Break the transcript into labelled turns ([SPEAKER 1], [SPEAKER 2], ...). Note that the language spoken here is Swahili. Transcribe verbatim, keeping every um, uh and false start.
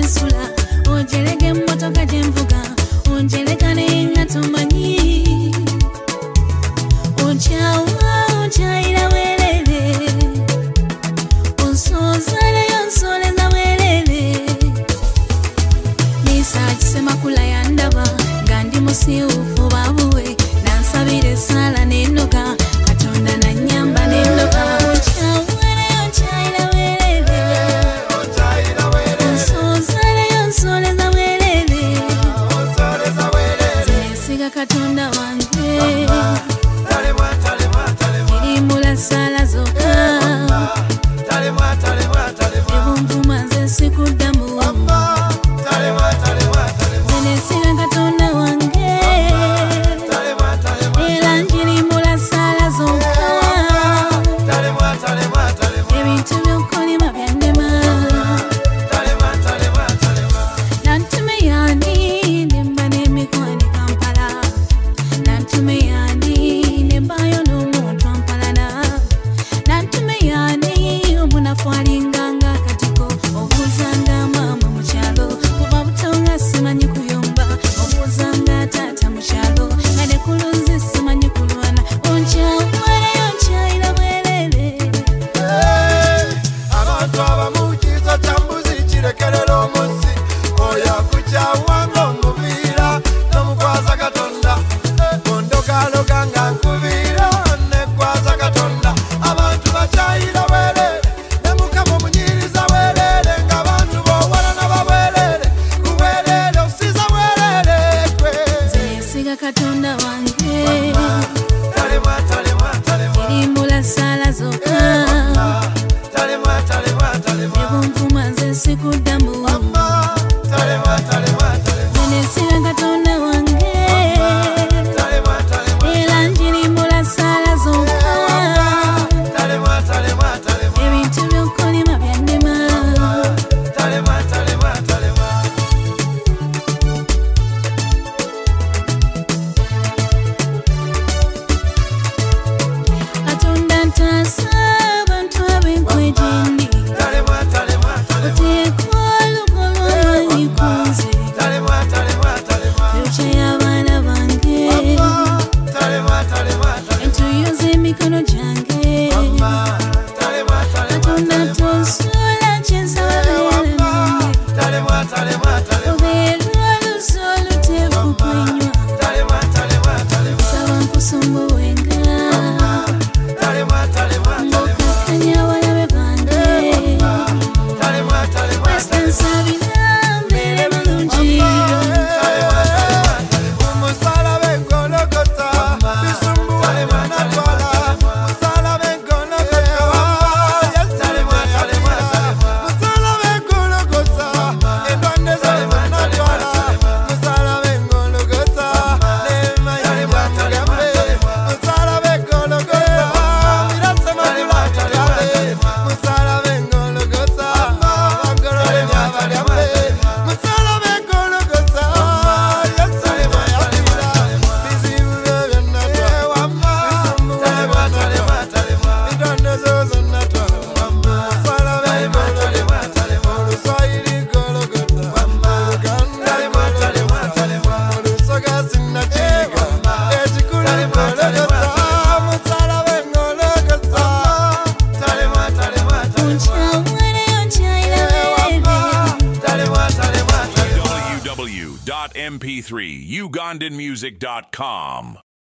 [SPEAKER 1] gyensula ojerege mmotoka gyenvuga onjereka nenga tomanyi onchawa onchaira welele onsozaleyo nsoleza welele nisa kisema kula yandaba gandi musiufu babuwe nansabire sala nenoka katonda na nyamba nenoka katonda wange talemwa talemwa talemwa ilimula sala zoka talemwa talemwa talemwa ebumvuma nze sikudamu talemwa talemwa talemwa nesiga katonda wange talemwa talemwa era njilimula sala zoka talemwa talemwa talemwa ebintu byokolima byandema talemwa talemwa talemwa nantume yani nemba nemikwani Nantume yani nembayo n'omuntu ampalana Nantume yani omunafwalinganga katiko obuzanga mama mukyalo kuba butonga simanyi kuyomba obuzanga tata mukyalo ngade kulunzi simanyi kulwana onkyawale onkyayira bwerere abantu abamukiza tambuzi kirekerera omusi oya kukyawanga omubira nomukwaza katonda Loganga nkubira nekwaza katonda abantu bachayira welele nemukamo munyiriza welele ngabantu bowala nabawelele kuwelele usiza welele kwe zesiga katonda wange talemwa talemwa talemwa ilimula sala zoka talemwa talemwa talemwa ebumvuma nze sikudamu talemwa talemwa talemwa zesiga katonda wange
[SPEAKER 2] m p three ugandan music dot com